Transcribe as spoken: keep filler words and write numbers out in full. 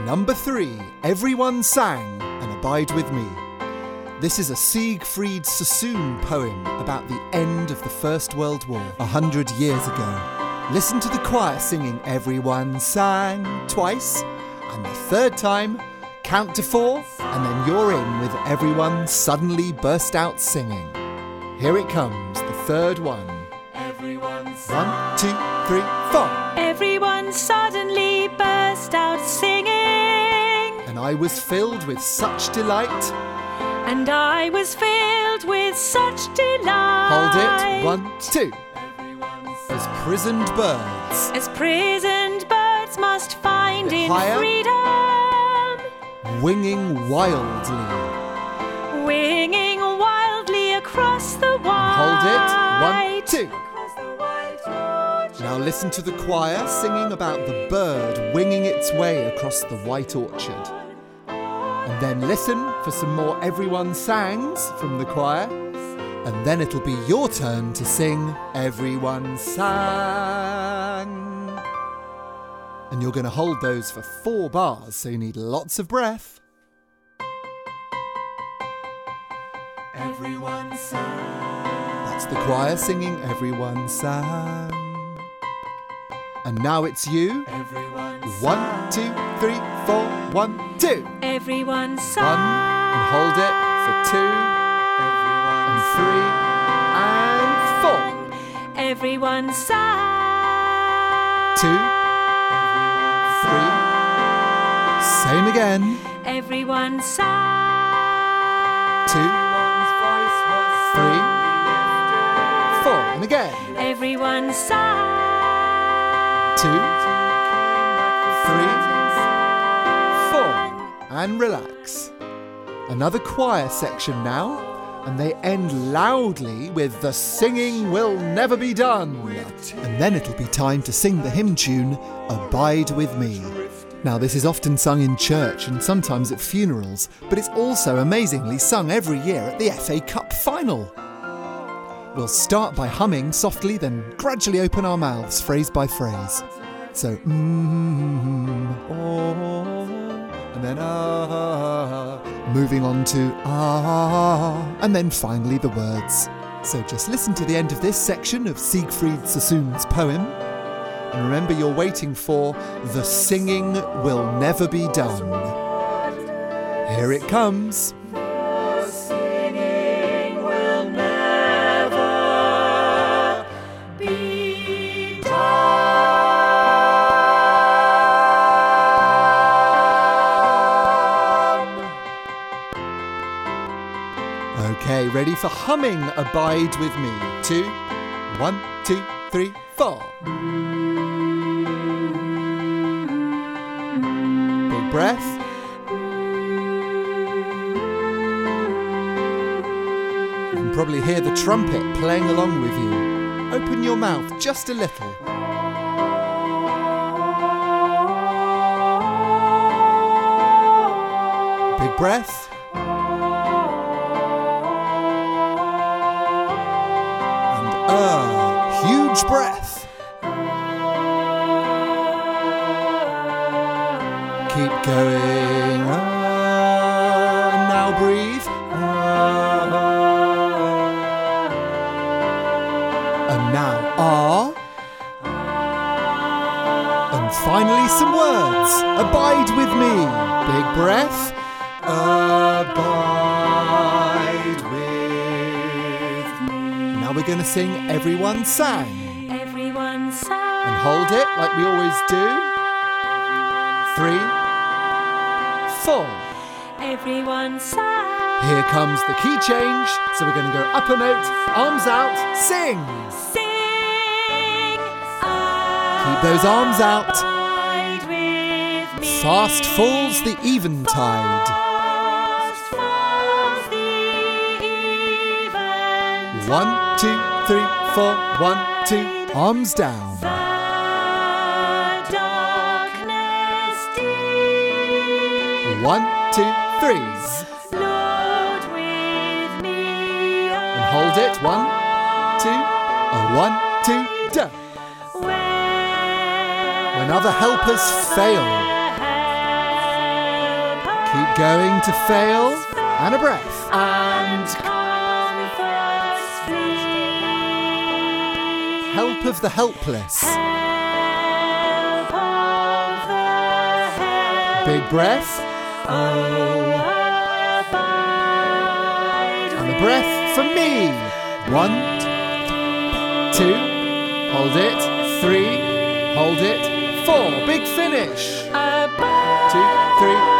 Number three, Everyone Sang and Abide With Me. This is a Siegfried Sassoon poem about the end of the First World War, a hundred years ago. Listen to the choir singing Everyone Sang twice, and the third time, count to four, and then you're in with Everyone Suddenly Burst Out Singing. Here it comes, the third one. Everyone sang. One, two, three, four. Everyone suddenly burst out singing. And I was filled with such delight. And I was filled with such delight. Hold it. One, two. As prisoned birds. As prisoned birds must find Bit in higher. freedom. Winging wildly. Winging wildly across the wide. Hold it. One, two. Across the wide orchard. Now listen to the choir singing about the bird winging its way across the white orchard. And then listen for some more Everyone Sangs from the choir. And then it'll be your turn to sing Everyone Sang. And you're going to hold those for four bars, so you need lots of breath. Everyone sang. That's the choir singing Everyone Sang. And now it's you. Everyone sang. One, two, three, four, one, two. Everyone sang. One, and hold it for two, and three, and four. Everyone sang. Two, three, same again. Everyone sang. Two, three, four, and again. Everyone sang. Two, three, four, and relax. Another choir section now, and they end loudly with The Singing Will Never Be Done. And then it'll be time to sing the hymn tune, Abide With Me. Now this is often sung in church and sometimes at funerals, but it's also amazingly sung every year at the F A Cup final. We'll start by humming softly, then gradually open our mouths phrase by phrase. So, mm, oh, and then ah, moving on to ah, and then finally the words. So just listen to the end of this section of Siegfried Sassoon's poem, and remember you're waiting for The Singing Will Never Be Done. Here it comes. The singing will never be done. Okay, ready for humming Abide With Me. Two, one, two, three, four. Big breath. You can probably hear the trumpet playing along with you. Open your mouth just a little. Big breath. Ah, huge breath. Keep going. Ah, and now breathe. Ah. And now ah. And finally some words. Abide with me. Big breath. Abide with me. Now we're going to sing Everyone Sang. Everyone sang. And hold it like we always do. Three, four. Everyone sang. Here comes the key change. So we're going to go up a note, arms out, sing. Sing. Keep those arms out. Abide with me. Fast falls the eventide. Fast falls the eventide. One, two, three, four. One, two. Arms down. The darkness deep. One, two, three. Lord with me. And hold it. One, two. A one, two, do. When When other helpers fail. Keep going to fail. And a breath. And comfort flee. Help of the helpless. Help of the helpless. Big breath. Oh, abide And a breath for me. One, two, hold it, three, hold it, four. Big finish. abide Two, three,